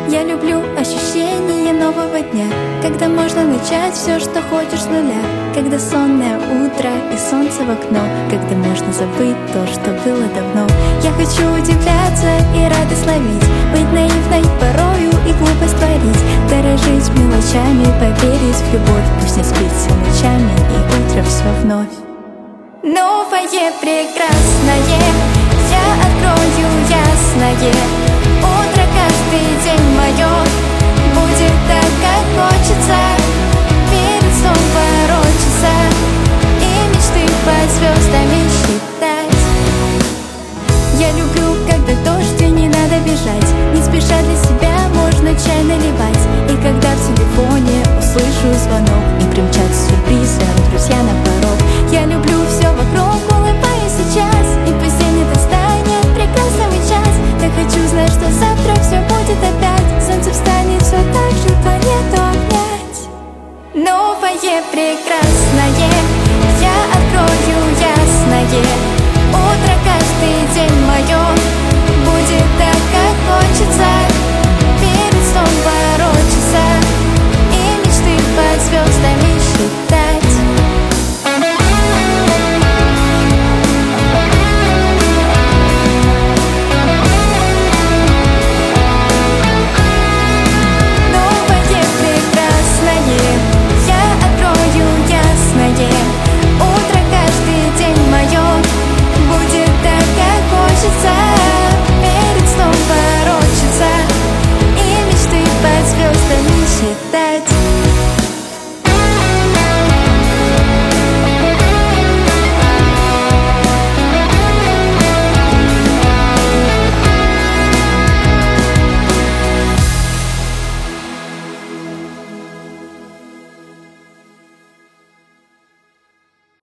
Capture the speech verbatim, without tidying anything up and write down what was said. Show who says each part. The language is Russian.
Speaker 1: Я люблю ощущение нового дня, когда можно начать все, что хочешь с нуля, когда сонное утро и солнце в окно, когда можно забыть то, что было давно. Я хочу удивляться и радость ловить, быть наивной порою и глупость творить, дорожить мелочами, поверить в любовь. Пусть не спится ночами и утро все вновь. Новое прекрасное я открою ясное утро каждый день.